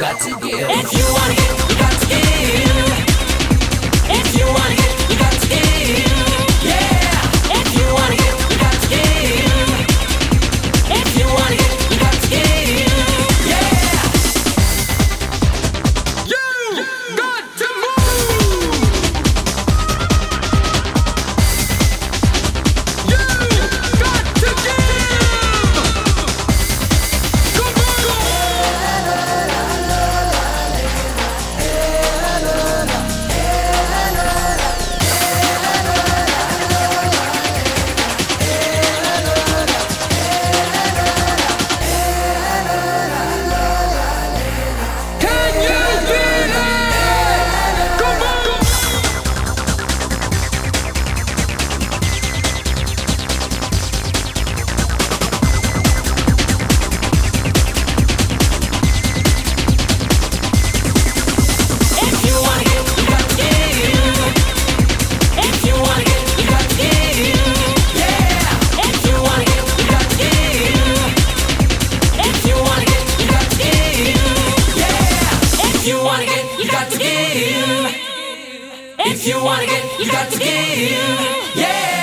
got to give. If you wanna get, you got to give. If you wanna get, you got to give. Yeah. If you wanna get, you got to give. If you wanna get, you got to give. Yeah. You got to move. You got to give. Come Can you feel it? Come on. If you wanna get, you got to give. If you wanna get, you got to give. Yeah. If you wanna get, you got to give. If you wanna get, you got to give. Yeah. If you wanna get, you got to give. If you wanna get, you got to give. Yeah.